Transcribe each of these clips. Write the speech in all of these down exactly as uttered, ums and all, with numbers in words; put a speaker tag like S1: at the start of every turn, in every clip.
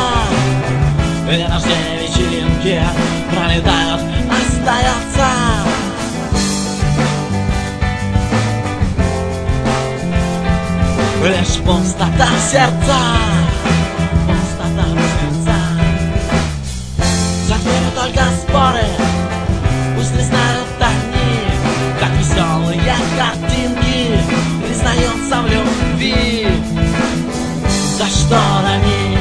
S1: День рождения, вечеринки пролетают, остается лишь пустота в сердца, пустота в сердца. За дверью только споры, пусть не знают они, как веселые картинки признается в любви. За шторами,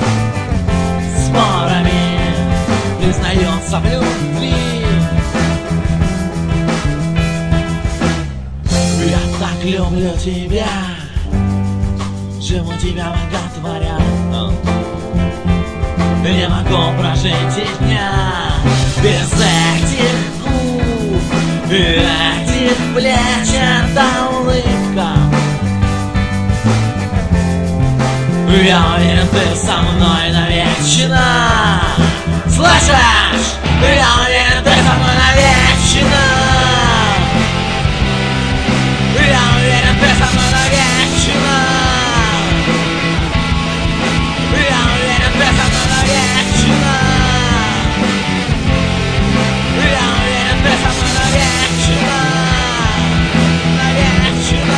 S1: спорами признается в любви. Я так люблю тебя, живу тебя боготворя. Не могу прожить и дня без этих губ и этих плеч. Это улыбка. Я уверен, ты со мной навечно. Слышишь? Я уверен, ты со мной навечно. Я уверен, ты со мной навечно. Я уверен, ты со мной навечно. Я уверен, ты со мной навечно. Навечно.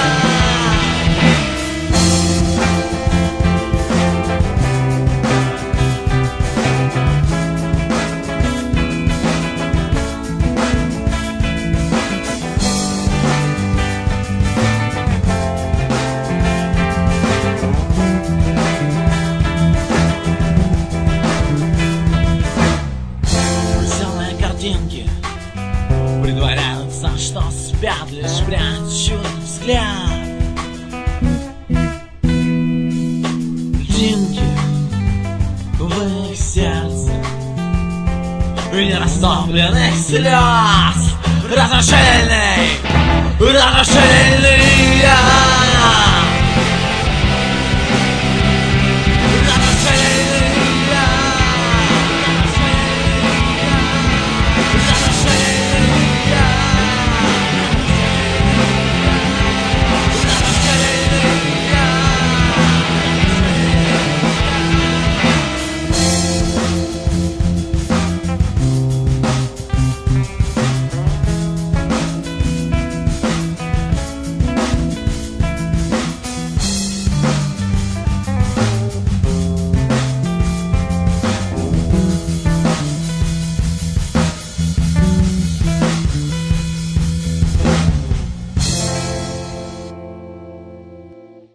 S1: Притворяются, что спят, лишь прячут взгляд. Льдинки в их сердце и нерастопленных слез. Разрушительный, разрушительный я.